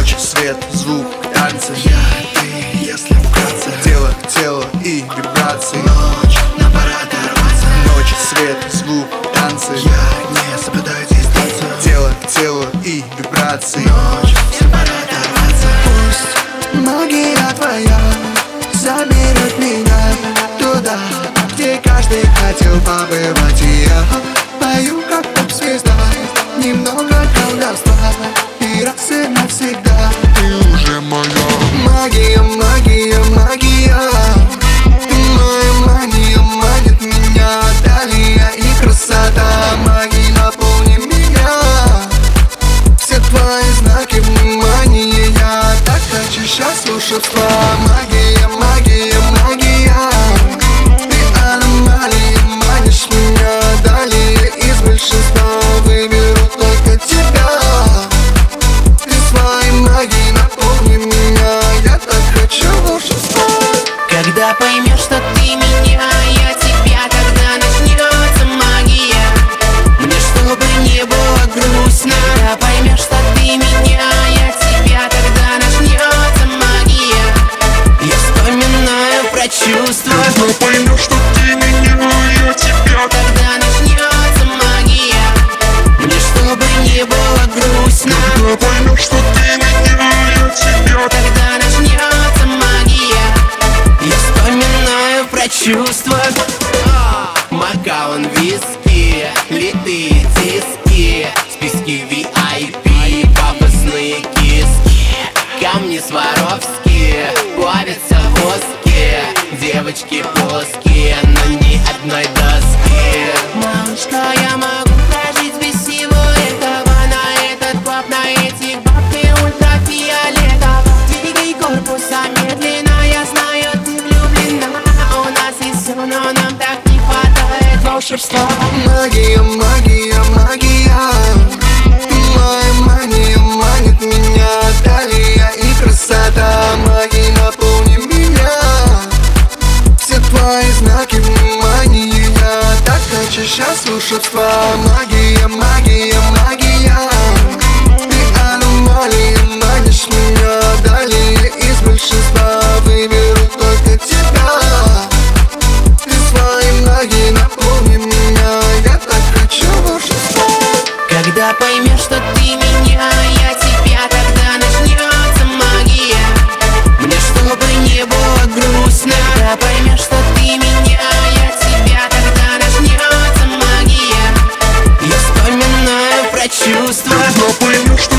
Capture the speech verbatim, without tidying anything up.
Ночь, свет, звук, танцы. Я, ты, если вкратце. Тело, тело и вибрации. Ночь, нам пора оторваться. Ночь, свет, звук, танцы. Я не соблюдаю дистанцию. Тело, тело и вибрации. Ночь, всем пора оторваться. Пусть магия твоя заберет меня туда, где каждый хотел побывать. И я пою как поп-звезда, немного колдовства и раз и навсегда. Ты уже моя. Магия, магия, магия. Моя мания манит меня. Далее и красота магии наполни меня. Все твои знаки внимания. Я так хочу сейчас волшебства. Магия, магия, магия. Ты аномалия, манишь меня. Далее из большинства выберу только тебя. Ты своей магией наполни меня. Я так хочу волшебства. Когда поймешь, что ты меня, я тебя, тогда начнется магия. Мне чтобы не было грустно. Когда поймешь, что ты меня, я тебя, тогда начнется магия. Я вспоминаю про чувства. Когда поймешь, что ты меня, я тебя. Тогда начнется магия. Мне чтобы не было грустно. Когда поймешь, что ты меня, я тебя. Тогда начнется магия. Я вспоминаю про чувства. Макаон, виски, литые диски, списки ви ай пи, пафосные киски, камни Сваровски, плавятся в воске, девочки плоские, но ни одной доски. Малышка, я могу прожить без всего этого. На этот клаб, на этих баб, ты ультрафиолетово. Двигай корпуса медленно, я знаю, ты влюблена. У нас есть все, но нам так не хватает волшебства. Магия, магия, магия. Моя мания манит меня. Далее и красота магии наполни меня. Все твои знаки внимания. Я так хочу сейчас волшебства. Магия, магия, магия. Ты аномалия, манишь меня. Далее из большинства выберу только тебя. Ты своей магией наполни меня. Я так хочу волшебства. Когда поймешь, что ты меня, я тебя, тогда начнется магия. Мне чтобы не было грустно. Когда поймешь, что ты меня, я тебя, тогда начнется магия. Я вспоминаю про чувства. Когда поймешь, что